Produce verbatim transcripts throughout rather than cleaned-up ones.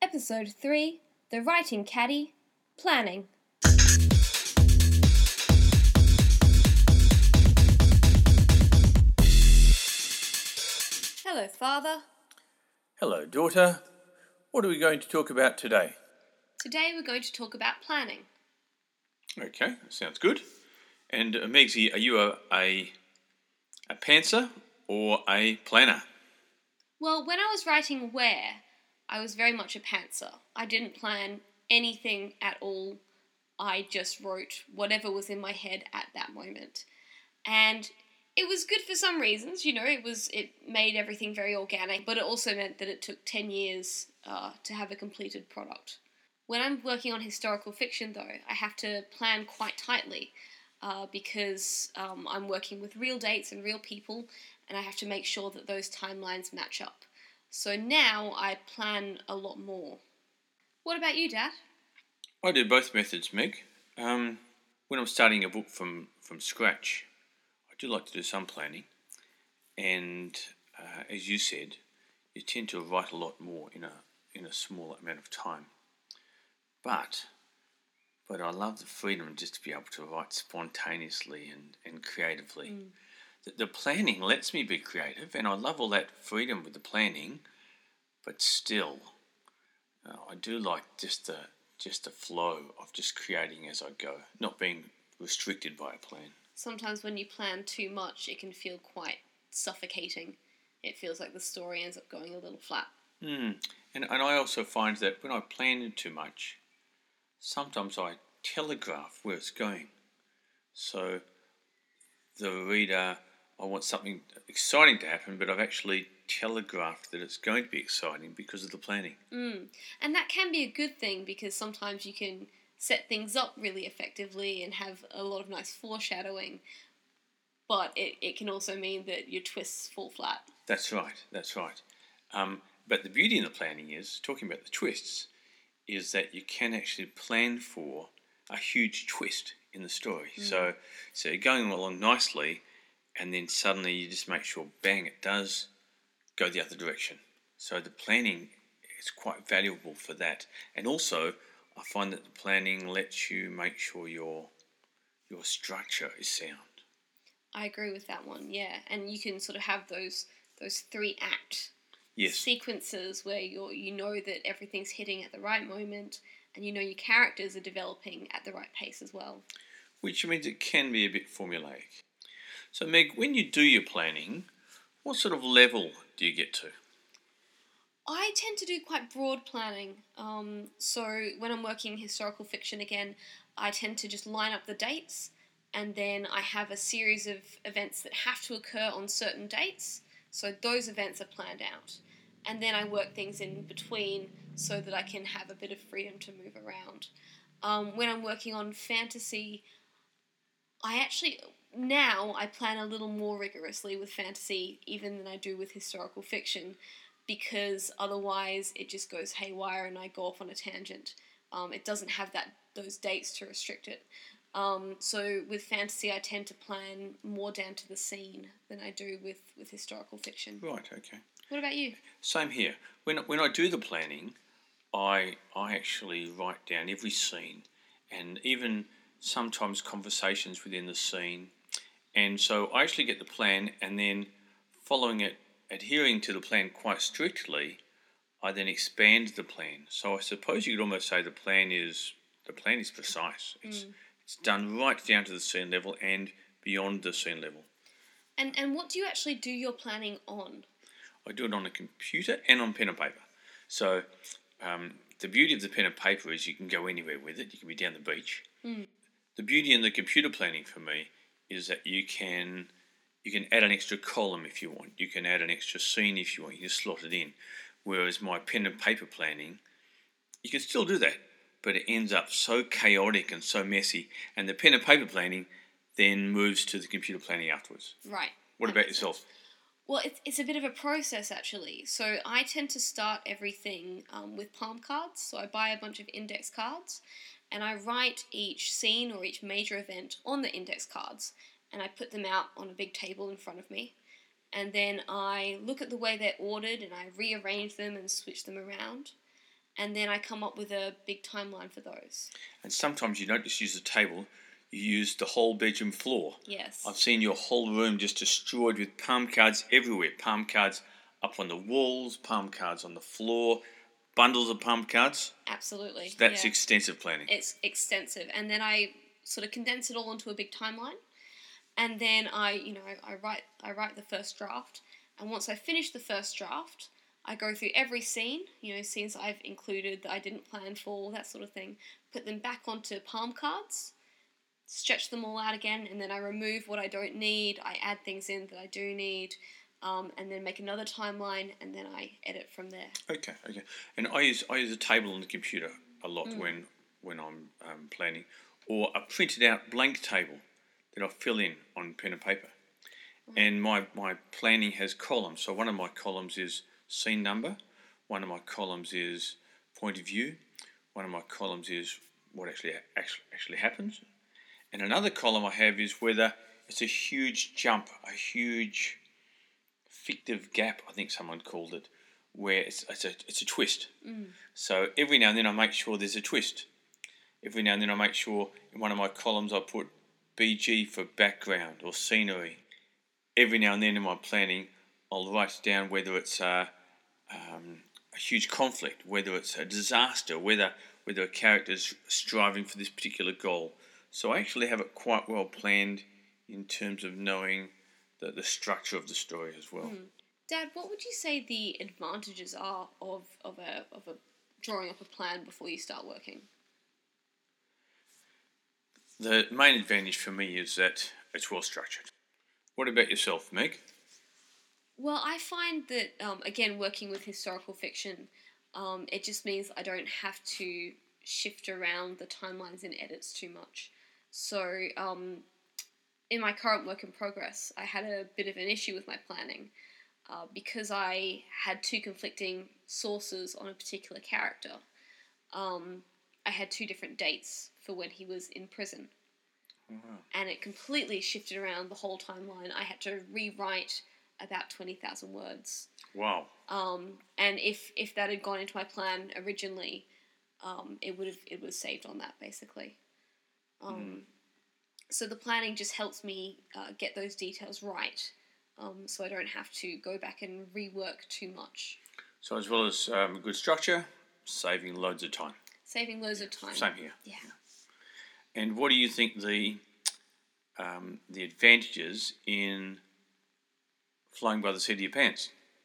Episode three, The Writing Caddy, Planning. Hello, Father. Hello, daughter. What are we going to talk about today? Today we're going to talk about planning. Okay, that sounds good. And uh, Megsy, are you a, a a pantser or a planner? Well, when I was writing Where, I was very much a pantser. I didn't plan anything at all. I just wrote whatever was in my head at that moment. And it was good for some reasons, you know, it was it made everything very organic, but it also meant that it took ten years uh, to have a completed product. When I'm working on historical fiction, though, I have to plan quite tightly uh, because um, I'm working with real dates and real people, and I have to make sure that those timelines match up. So now I plan a lot more. What about you, Dad? I do both methods, Meg. Um, when I'm starting a book from, from scratch, I do like to do some planning. And uh, as you said, you tend to write a lot more in a in a small amount of time. But but I love the freedom just to be able to write spontaneously and, and creatively. Mm. The, the planning lets me be creative, and I love all that freedom with the planning. But still, uh, I do like just the just the flow of just creating as I go, not being restricted by a plan. Sometimes when you plan too much, it can feel quite suffocating. It feels like the story ends up going a little flat. Mm. And and I also find that when I plan too much, sometimes I telegraph where it's going. So the reader, I want something exciting to happen, but I've actually telegraphed that it's going to be exciting because of the planning. Mm. And that can be a good thing because sometimes you can set things up really effectively and have a lot of nice foreshadowing, but it, it can also mean that your twists fall flat. That's right, that's right. Um, but the beauty in the planning is, talking about the twists, is that you can actually plan for a huge twist in the story. Mm. So, so you're going along nicely, and then suddenly you just make sure, bang, it does go the other direction. So the planning is quite valuable for that. And also, I find that the planning lets you make sure your your structure is sound. I agree with that one, yeah. And you can sort of have those those three act yes. sequences where you you know that everything's hitting at the right moment, and you know your characters are developing at the right pace as well. Which means it can be a bit formulaic. So Meg, when you do your planning, what sort of level do you get to? I tend to do quite broad planning. Um, so when I'm working historical fiction again, I tend to just line up the dates, and then I have a series of events that have to occur on certain dates. So those events are planned out. And then I work things in between so that I can have a bit of freedom to move around. Um, when I'm working on fantasy, I actually, now I plan a little more rigorously with fantasy even than I do with historical fiction, because otherwise it just goes haywire and I go off on a tangent. Um, it doesn't have that those dates to restrict it. Um, so with fantasy, I tend to plan more down to the scene than I do with, with historical fiction. Right, okay. What about you? Same here. When when I do the planning, I I actually write down every scene, and even sometimes conversations within the scene. And so I actually get the plan, and then following it, adhering to the plan quite strictly, I then expand the plan. So I suppose you could almost say the plan is the plan is precise. It's mm. it's done right down to the scene level and beyond the scene level. And and what do you actually do your planning on? I do it on a computer and on pen and paper. So um, the beauty of the pen and paper is you can go anywhere with it. You can be down the beach. Mm. The beauty in the computer planning for me is that you can you can add an extra column if you want. You can add an extra scene if you want. You just slot it in. Whereas my pen and paper planning, you can still do that, but it ends up so chaotic and so messy. And the pen and paper planning then moves to the computer planning afterwards. Right. What about yourself? Sense. Well, it's, it's a bit of a process, actually. So I tend to start everything um, with palm cards. So I buy a bunch of index cards, and I write each scene or each major event on the index cards, and I put them out on a big table in front of me. And then I look at the way they're ordered, and I rearrange them and switch them around. and then I come up with a big timeline for those. And sometimes you don't just use the table, you use the whole bedroom floor. Yes. I've seen your whole room just destroyed with palm cards everywhere. Palm cards up on the walls, palm cards on the floor, bundles of palm cards. Absolutely. So that's yeah. extensive planning. It's extensive. And then I sort of condense it all into a big timeline. And then I, you know, I write I write the first draft. And once I finish the first draft, I go through every scene, you know, scenes I've included that I didn't plan for, that sort of thing, put them back onto palm cards, stretch them all out again, and then I remove what I don't need, I add things in that I do need, um, and then make another timeline, and then I edit from there. Okay, okay. And I use I use a table on the computer a lot mm. when when I'm um, planning, or a printed out blank table that I fill in on pen and paper. Mm. And my, my planning has columns. So one of my columns is scene number, one of my columns is point of view, one of my columns is what actually actually, actually happens, and another column I have is whether it's a huge jump, a huge fictive gap, I think someone called it, where it's, it's, a, it's a twist. Mm. So every now and then I make sure there's a twist. Every now and then I make sure in one of my columns I put B G for background or scenery. Every now and then in my planning I'll write down whether it's a, um, a huge conflict, whether it's a disaster, whether whether a character's striving for this particular goal. So I actually have it quite well planned in terms of knowing the, the structure of the story as well. Mm. Dad, what would you say the advantages are of, of, a, of a drawing up a plan before you start working? The main advantage for me is that it's well structured. What about yourself, Meg? Well, I find that, um, again, working with historical fiction, um, it just means I don't have to shift around the timelines and edits too much. So, um, in my current work in progress, I had a bit of an issue with my planning uh, because I had two conflicting sources on a particular character. Um, I had two different dates for when he was in prison. Oh, wow. And it completely shifted around the whole timeline. I had to rewrite about twenty thousand words. Wow. Um, and if, if that had gone into my plan originally, um, it would have it was saved on that, basically. Um, mm. So the planning just helps me uh, get those details right, um, so I don't have to go back and rework too much. So as well as um, good structure, saving loads of time. Saving loads of time. Same here. Yeah. And what do you think the um, the advantages in flying by the seat of your pants?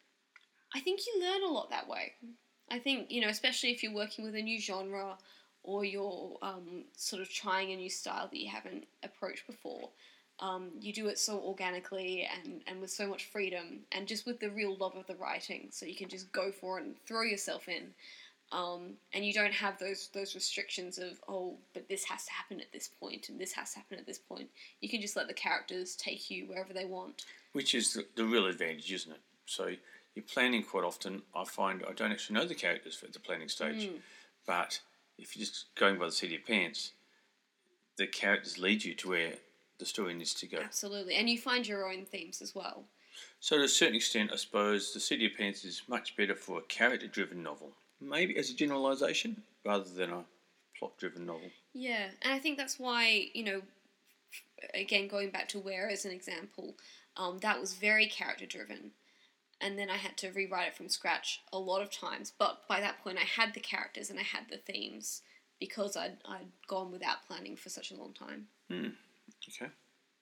I think you learn a lot that way. I think, you know, especially if you're working with a new genre or you're um, sort of trying a new style that you haven't approached before, um, you do it so organically and, and with so much freedom and just with the real love of the writing, so you can just go for it and throw yourself in. Um, and you don't have those those restrictions of, oh, but this has to happen at this point and this has to happen at this point. You can just let the characters take you wherever they want. Which is the, the real advantage, isn't it? So you're planning quite often. I find I don't actually know the characters at the planning stage, mm. but if you're just going by the seat of your pants, the characters lead you to where the story needs to go. Absolutely, and you find your own themes as well. So to a certain extent, I suppose the seat of your pants is much better for a character-driven novel. Maybe as a generalisation, rather than a plot-driven novel. Yeah, and I think that's why, you know, again, going back to Where as an example, um, that was very character-driven. And then I had to rewrite it from scratch a lot of times. But by that point, I had the characters and I had the themes because I'd, I'd gone without planning for such a long time. Hmm, okay.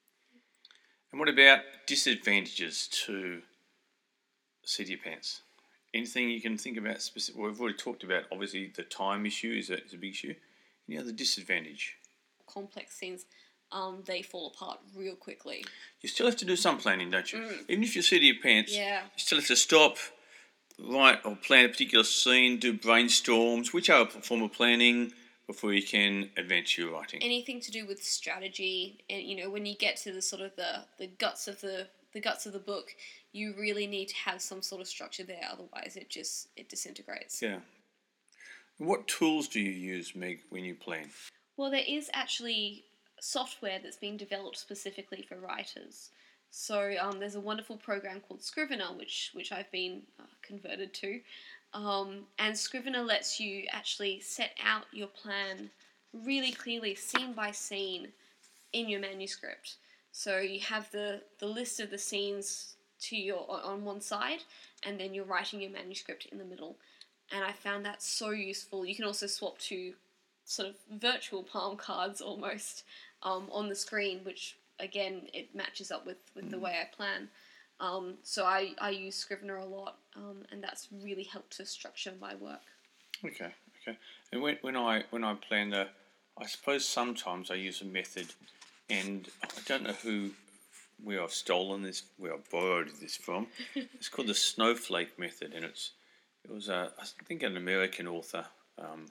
And what about disadvantages to seat of your pants? Anything you can think about specific? Well, we've already talked about, obviously, the time issue is a, is a big issue. Any other disadvantage? Complex scenes, um, they fall apart real quickly. You still have to do some planning, don't you? Mm. Even if you're seat of your pants, yeah. you still have to stop, write or plan a particular scene, do brainstorms, which are a form of planning before you can advance your writing. Anything to do with strategy, and you know, when you get to the sort of the, the guts of the the guts of the book, you really need to have some sort of structure there, otherwise it just it disintegrates. Yeah. What tools do you use, Meg, when you plan? Well, there is actually software that's been developed specifically for writers. So um, there's a wonderful program called Scrivener, which which I've been uh, converted to, Um, and Scrivener lets you actually set out your plan really clearly, scene by scene, in your manuscript. So you have the, the list of the scenes to your on one side, and then you're writing your manuscript in the middle. And I found that so useful. You can also swap to sort of virtual palm cards almost um, on the screen, which again it matches up with, with mm. the way I plan. Um, so I, I use Scrivener a lot, um, and that's really helped to structure my work. Okay, okay. And when when I when I plan the, I suppose sometimes I use a method, and I don't know who, where I've stolen this, where I've borrowed this from. It's called the snowflake method, and it's it was a I think an American author um,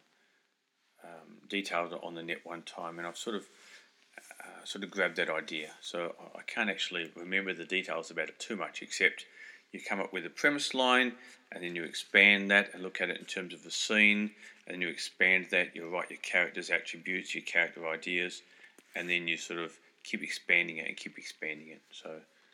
um, detailed it on the net one time, and I've sort of uh, sort of grabbed that idea. So I can't actually remember the details about it too much, except you come up with a premise line, and then you expand that and look at it in terms of the scene, and then you expand that, you write your character's attributes, your character ideas, and then you sort of keep expanding it and keep expanding it. So,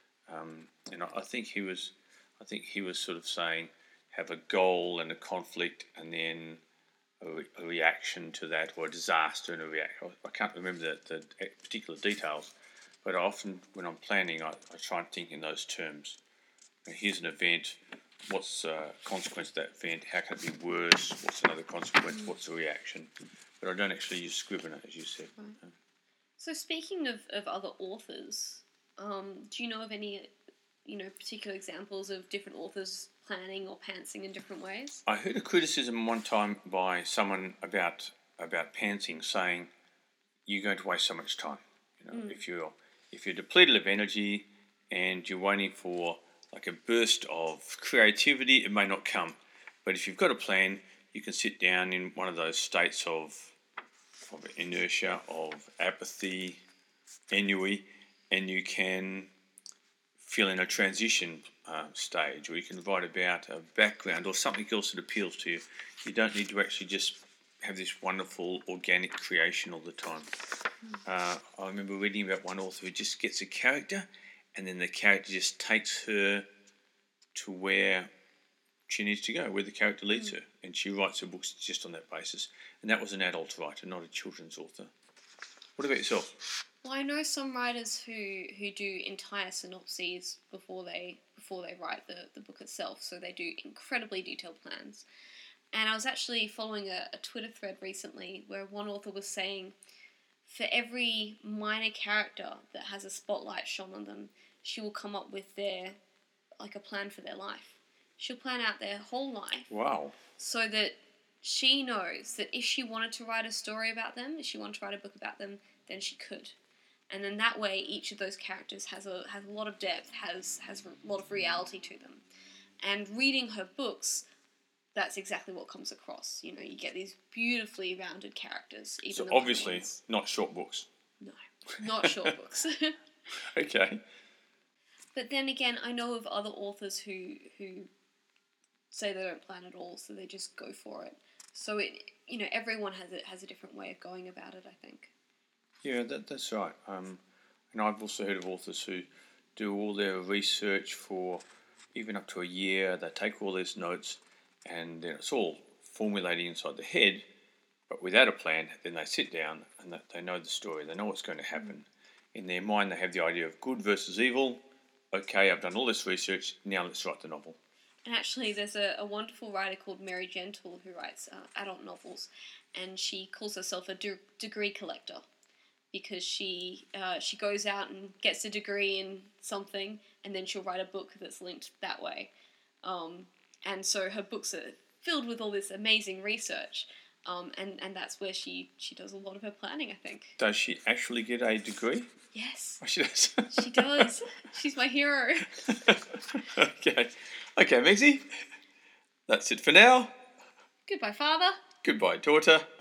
um, and I, I think he was, I think he was sort of saying, have a goal and a conflict, and then a, re- a reaction to that, or a disaster and a reaction. I can't remember the, the particular details, but often when I'm planning, I, I try and think in those terms. Here's an event. What's the uh, consequence of that event? How can it be worse? What's another consequence? Mm. What's the reaction? But I don't actually use Scrivener, as you said. Right. Um, so speaking of, of other authors, um, do you know of any, you know, particular examples of different authors planning or pantsing in different ways? I heard a criticism one time by someone about about pantsing, saying you're going to waste so much time. You know, mm. if you're if you're depleted of energy and you're waiting for like a burst of creativity, it may not come. But if you've got a plan, you can sit down in one of those states of, of inertia, of apathy, ennui, and you can feel in a transition uh, stage, or you can write about a background or something else that appeals to you. You don't need to actually just have this wonderful organic creation all the time. Mm. Uh, I remember reading about one author who just gets a character, and then the character just takes her to where she needs to go, where the character leads mm. her. And she writes her books just on that basis. And that was an adult writer, not a children's author. What about yourself? Well, I know some writers who, who do entire synopses before they before they write the, the book itself. So they do incredibly detailed plans. And I was actually following a, a Twitter thread recently where one author was saying for every minor character that has a spotlight shone on them, she will come up with their, like a plan for their life. She'll plan out their whole life. Wow. So that she knows that if she wanted to write a story about them, if she wanted to write a book about them, then she could. And then that way, each of those characters has a has a lot of depth, has has a lot of reality to them. And reading her books, that's exactly what comes across. You know, you get these beautifully rounded characters. Even so the obviously, ones. Not short books. No, not short books. Okay. But then again, I know of other authors who who say they don't plan at all, so they just go for it. So it, you know, everyone has a, has a different way of going about it, I think. Yeah, that, that's right. Um, and I've also heard of authors who do all their research for even up to a year. They take all these notes, and then it's all formulating inside the head, but without a plan. Then they sit down and they know the story. They know what's going to happen. In their mind, they have the idea of good versus evil. Okay, I've done all this research, now let's write the novel. And actually, there's a, a wonderful writer called Mary Gentle who writes uh, adult novels, and she calls herself a de- degree collector because she uh, she goes out and gets a degree in something, and then she'll write a book that's linked that way. Um, and so her books are filled with all this amazing research, um, and, and that's where she, she does a lot of her planning, I think. Does she actually get a degree? Yes. Oh, she does. She does. She's my hero. Okay. Okay, Mixie. That's it for now. Goodbye, Father. Goodbye, daughter.